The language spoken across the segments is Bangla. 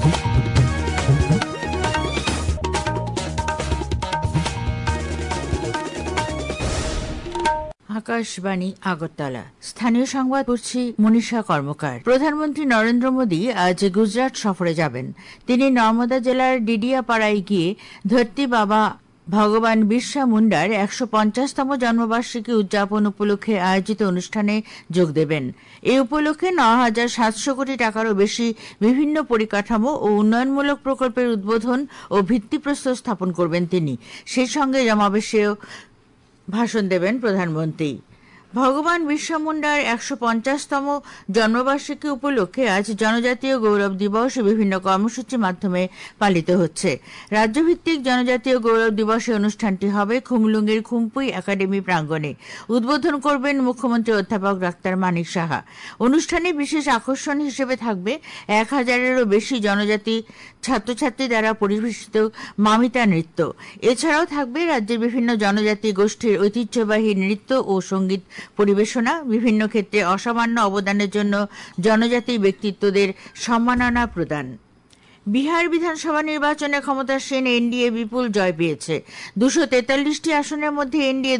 আকাশবাণী আগরতলা। স্থানীয় সংবাদ পড়ছি মনীষা কর্মকার। প্রধানমন্ত্রী নরেন্দ্র মোদী আজ গুজরাট সফরে যাবেন। তিনি নর্মদা জেলার ডিডিয়াপাড়ায় গিয়ে ধরতি বাবা ভগবান বিরসা মুন্ডার ১৫০তম জন্মবার্ষিকী উদযাপন উপলক্ষে আয়োজিত অনুষ্ঠানে যোগ দেবেন। এই উপলক্ষে ৯,৭০০ কোটি টাকারও বেশি বিভিন্ন পরিকাঠামো ও উন্নয়নমূলক প্রকল্পের উদ্বোধন ও ভিত্তিপ্রস্তর স্থাপন করবেন তিনি। সেই সঙ্গে সমাবেশেও ভাষণ দেবেন প্রধানমন্ত্রী। ভগবান বিরসা মুন্ডার ১৫০তম জন্মবার্ষিকী উপলক্ষে আজ জনজাতীয় গৌরব দিবস বিভিন্ন কর্মসূচির মাধ্যমে পালিত হচ্ছে। রাজ্যভিত্তিক জনজাতীয় গৌরব দিবসে অনুষ্ঠানটি হবে খুমলুঙ্গির খুমপুই একাডেমি প্রাঙ্গণে। উদ্বোধন করবেন মুখ্যমন্ত্রী অধ্যাপক ডাক্তার মানিক সাহা। অনুষ্ঠানে বিশেষ আকর্ষণ হিসেবে থাকবে ১,০০০-এরও বেশি জনজাতি ছাত্রছাত্রী দ্বারা পরিবেশিত মামিতা নৃত্য। এছাড়াও থাকবে রাজ্যের বিভিন্ন জনজাতি গোষ্ঠীর ঐতিহ্যবাহী নৃত্য ও সঙ্গীত পরিবেশনা। বিভিন্ন ক্ষেত্রে অসামান্য অবদানের জন্য জনজাতি ব্যক্তিত্বদের সম্মাননা প্রদান। বিহার বিধানসভা নির্বাচনে ক্ষমতাসীন এনডিএ বিপুল জয় পেয়েছে। ২৪৩টি আসনের মধ্যে এনডিএ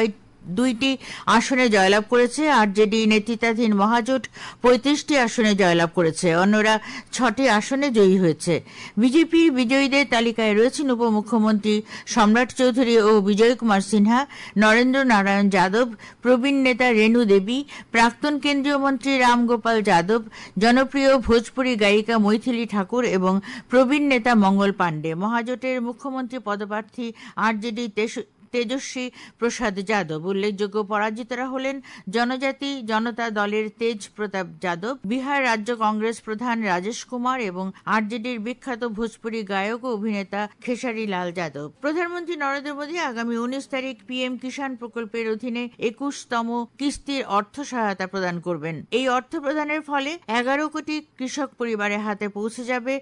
২০২টি আসনে জয়লাভ করেছে। আরজেডি নেতৃত্বাধীন মহাজোট ৩৫টি আসনে জয়লাভ করেছে। অন্যরা ৬টি আসনে জয়ী হয়েছে। বিজেপির বিজয়ীদের তালিকায় রয়েছেন উপমুখ্যমন্ত্রী সম্রাট চৌধুরী ও বিজয় কুমার সিনহা, নরেন্দ্র নারায়ণ যাদব, প্রবীণ নেতা রেণু দেবী, প্রাক্তন কেন্দ্রীয় মন্ত্রী রামগোপাল যাদব, জনপ্রিয় ভোজপুরি গায়িকা মৈথিলী ঠাকুর এবং প্রবীণ নেতা মঙ্গল পাণ্ডে। মহাজোটের মুখ্যমন্ত্রী পদপ্রার্থী আরজেডি তেজস্বী প্রসাদ যাদব। উল্লেখযোগ্য পরাজিতরা হলেন জনজাতি জনতা দলের তেজ প্রতাপ যাদব, বিহার রাজ্য কংগ্রেস প্রধান রাজেশ কুমার এবং আরজেডির বিখ্যাত ভোজপুরি গায়ক ও অভিনেতা খেসারি লাল যাদব। প্রধানমন্ত্রী নরেন্দ্র মোদী আগামী ১৯ তারিখ পিএম কিষাণ প্রকল্পের অধীনে ২১তম কিস্তির অর্থ সহায়তা প্রদান করবেন। এই অর্থ প্রদানের ফলে ১১ কোটি কৃষক পরিবারের হাতে পৌঁছে যাবে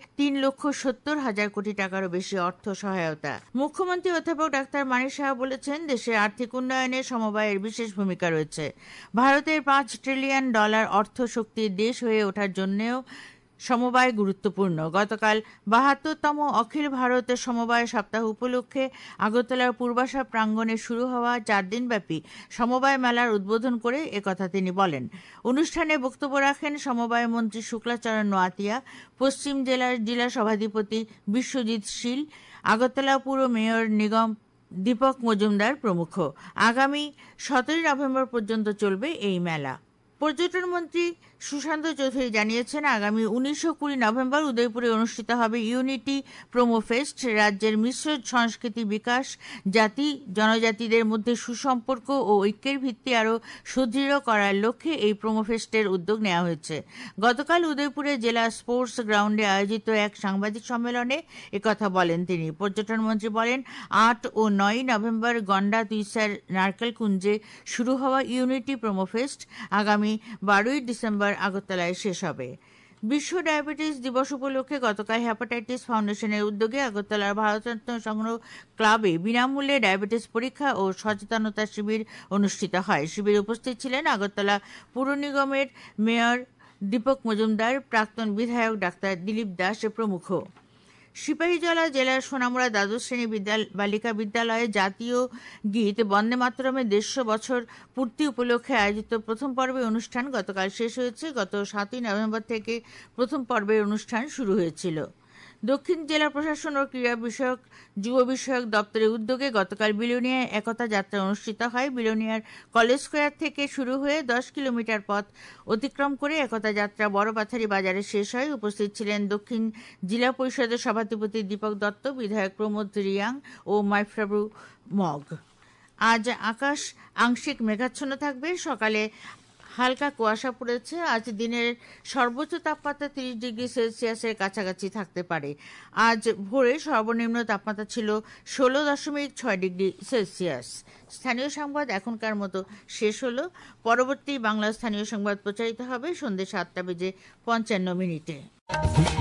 ৩,৭০,০০০ কোটি টাকারও বেশি অর্থ সহায়তা। মুখ্যমন্ত্রী অধ্যাপক ডাক্তার মানিক সাহা বলেছেন, দেশের আর্থিক উন্নয়নে সমবায়ের বিশেষ ভূমিকা রয়েছে। ভারতের $৫ ট্রিলিয়ন অর্থ শক্তির দেশ হয়ে ওঠার জন্যও সমবায় গুরুত্বপূর্ণ। গতকাল ৭২তম অখিল ভারত সমবায় সপ্তাহ উপলক্ষে আগরতলার পূর্বাশা প্রাঙ্গণে শুরু হওয়া ৪ দিনব্যাপী সমবায় মেলার উদ্বোধন করে একথা তিনি বলেন। অনুষ্ঠানে বক্তব্য রাখেন সমবায় মন্ত্রী শুক্লাচরণ নোয়াতিয়া, পশ্চিম জেলার জেলা সভাধিপতি বিশ্বজিৎ শীল, আগরতলা পুর মেয়র নিগম দীপক মজুমদার প্রমুখ। আগামী ১৭ নভেম্বর পর্যন্ত চলবে এই মেলা। পর্যটন মন্ত্রী সুশান্ত চৌধুরী জানিয়েছেন, আগামী ১৯ ও ২০ নভেম্বর উদয়পুরে অনুষ্ঠিত হবে ইউনিটি প্রোমো ফেস্ট। রাজ্যের মিশ্র সংস্কৃতি বিকাশ, জাতি জনজাতিদের মধ্যে সুসম্পর্ক ও ঐক্যের ভিত্তি আরও সুদৃঢ় করার লক্ষ্যে এই প্রোমো ফেস্টের উদ্যোগ নেওয়া হয়েছে। গতকাল উদয়পুরে জেলা স্পোর্টস গ্রাউন্ডে আয়োজিত এক সাংবাদিক সম্মেলনে একথা বলেন তিনি। পর্যটন মন্ত্রী বলেন, ৮ ও ৯ নভেম্বর গন্ডা তুইসার নারকেলকুঞ্জে শুরু হওয়া ইউনিটি প্রোমো ফেস্ট আগামী ১২ ডিসেম্বর আগরতলায় শেষ হবে। বিশ্ব ডায়াবেটিস দিবস উপলক্ষে গতকাল হেপাটাইটিস ফাউন্ডেশনের উদ্যোগে আগরতলার ভারতরত্ন সংগ্রহ ক্লাবে বিনামূল্যে ডায়াবেটিস পরীক্ষা ও সচেতনতা শিবির অনুষ্ঠিত হয়। শিবিরে উপস্থিত ছিলেন আগরতলা পুর নিগমের মেয়র দীপক মজুমদার, প্রাক্তন বিধায়ক ডাক্তার দিলীপ দাস প্রমুখ। সিপাহীজলা জেলার সোনামুড়া দ্বাদশ শ্রেণী বালিকা বিদ্যালয়ে জাতীয় গীত বন্দে মাতরমের ১৫০ বছর পূর্তি উপলক্ষে আয়োজিত প্রথম পর্বের অনুষ্ঠান গতকাল শেষ হয়েছে। গত ৭ নভেম্বর থেকে প্রথম পর্বের অনুষ্ঠান শুরু হয়েছিল। দক্ষিণ জেলা প্রশাসন ও ক্রীড়া বিষয়ক যুব বিষয়ক দপ্তরের উদ্যোগে গতকাল বিলোনিয়ায় একতা যাত্রা অনুষ্ঠিত হয়। বিলোনিয়ার কলেজ স্কোয়ার থেকে শুরু হয়ে ১০ কিলোমিটার পথ অতিক্রম করে একতা যাত্রা বড়পাথারি বাজারে শেষ হয়। উপস্থিত ছিলেন দক্ষিণ জেলা পরিষদের সভাধিপতি দীপক দত্ত, বিধায়ক প্রমোদ রিয়াং ও মাইফ্রাবু মগ। আজ আকাশ আংশিক মেঘাচ্ছন্ন থাকবে। সকালে হালকা কুয়াশা পড়েছে। আজ দিনের সর্বোচ্চ তাপমাত্রা ৩০ ডিগ্রি সেলসিয়াসের কাছাকাছি থাকতে পারে। আজ ভোরে সর্বনিম্ন তাপমাত্রা ছিল ১৬.৬ ডিগ্রি সেলসিয়াস। স্থানীয় সংবাদ এখনকার মতো শেষ হলো। পরবর্তী বাংলা স্থানীয় সংবাদ প্রচারিত হবে সন্ধ্যে ৭টা বেজে ৫৫ মিনিটে।